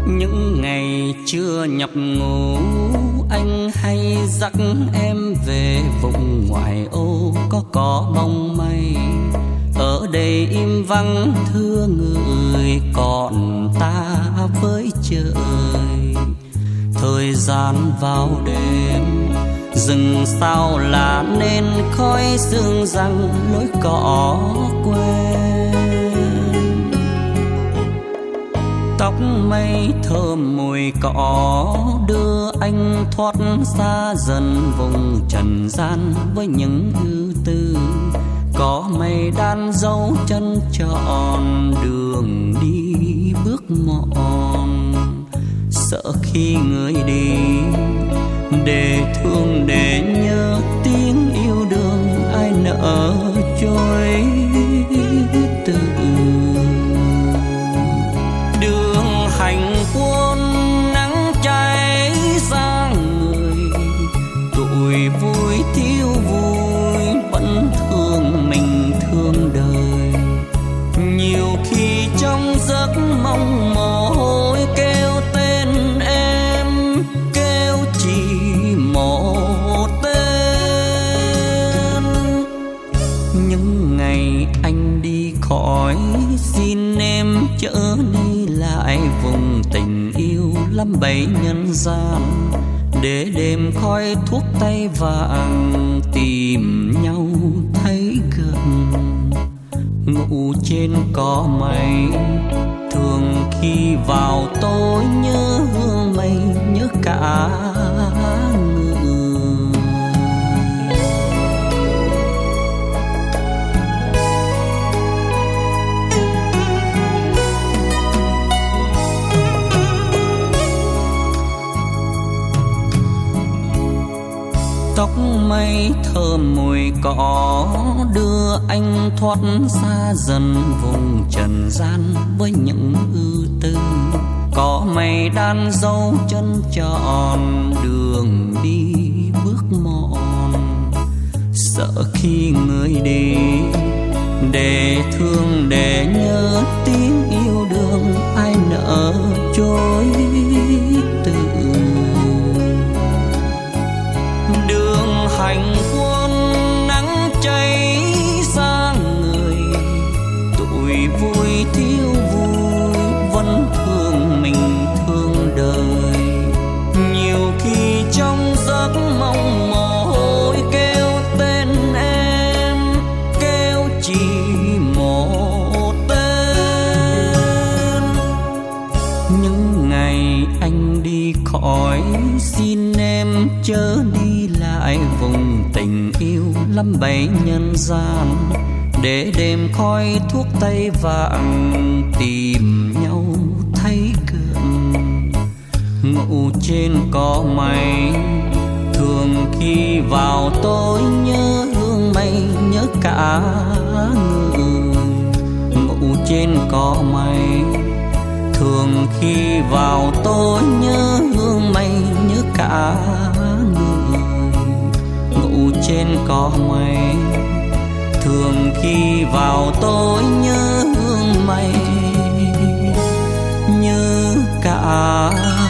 Những ngày chưa nhập ngũ, anh hay dắt em về vùng ngoại ô có bóng mây. Ở đây im vắng thưa người, còn ta với trời. Thời gian vào đêm, rừng sao lá nên khói sương răng lối cỏ quen. Tóc mây thơm mùi cỏ đưa anh thoát xa dần vùng trần gian với những ưu tư. Có mây đan dấu chân tròn đường đi bước mòn. Sợ khi người đi để thương để nhớ tiếng yêu đương ai nỡ trôi từ. Đường hành quân nắng cháy sang người, tuổi vui thiếu vui vẫn thương mình thương đời. Nhiều khi trong giấc mong mồ hôi kêu tên em, kêu chỉ một tên. Những ngày anh đi khỏi, xin em chở đi lại vùng tình yêu lắm bấy nhân gian. Để đêm khói thuốc tay vàng tìm nhau thấy gần. Ngủ trên cỏ mây, thường khi vào tối nhớ hương mây, nhớ cả người. Tóc mây thơm mùi cỏ đưa anh thoát xa dần vùng trần gian với những ưu tư. Có mây đan dấu chân tròn đường đi bước mòn. Sợ khi người đi để thương để nhớ tiếng yêu đương ai nỡ trôi từ. Đường hành quân nắng cháy sang người, tuổi vui thiếu vui vẫn thương mình thương đời. Nhiều khi trong giấc mong mồ hôi kêu tên em, kêu chỉ một tên. Những ngày anh đi khỏi, xin em chớ đi lại vùng tình yêu lắm bấy nhân gian. Để đêm khói thuốc tay vàng tìm nhau thấy gần. Ngủ trên cỏ mây, thường khi vào tối nhớ hương mây, nhớ cả người. Ngủ trên cỏ mây, thường khi vào tối nhớ hương mây, nhớ cả người. Ngủ trên cỏ mây, thường khi vào tối nhớ hương mây, nhớ cả